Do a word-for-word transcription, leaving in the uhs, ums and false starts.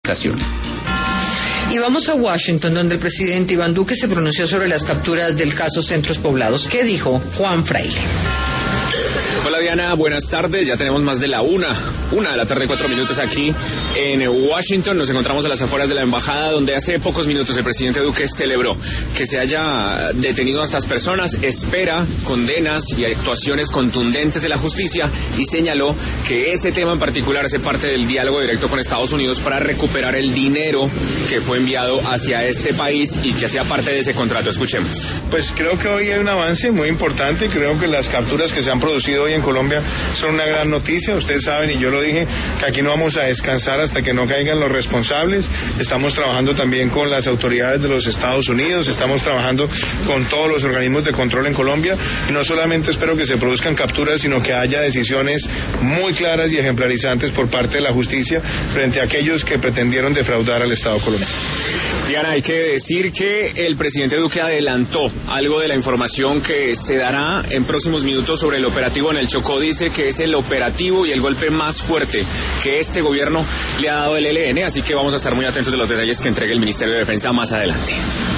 Y vamos a Washington, donde el presidente Iván Duque se pronunció sobre las capturas del caso Centros Poblados. ¿Qué dijo Juan Fraile? Hola Diana, buenas tardes. Ya tenemos más de la una, una de la tarde, cuatro minutos aquí en Washington. Nos encontramos a las afueras de la embajada, donde hace pocos minutos el presidente Duque celebró que se haya detenido a estas personas, espera condenas y actuaciones contundentes de la justicia y señaló que este tema en particular hace parte del diálogo directo con Estados Unidos para recuperar el dinero que fue enviado hacia este país y que hacía parte de ese contrato. Escuchemos. Pues creo que hoy hay un avance muy importante. Creo que las capturas que se han producido hoy en Colombia son una gran noticia. Ustedes saben, y yo lo dije, que aquí no vamos a descansar hasta que no caigan los responsables. Estamos trabajando también con las autoridades de los Estados Unidos, estamos trabajando con todos los organismos de control en Colombia, y no solamente espero que se produzcan capturas, sino que haya decisiones muy claras y ejemplarizantes por parte de la justicia frente a aquellos que pretendieron defraudar al Estado colombiano. Diana, hay que decir que el presidente Duque adelantó algo de la información que se dará en próximos minutos sobre el operativo en el Chocó. Dice que es el operativo y el golpe más fuerte que este gobierno le ha dado el E L N, así que vamos a estar muy atentos de los detalles que entregue el Ministerio de Defensa más adelante.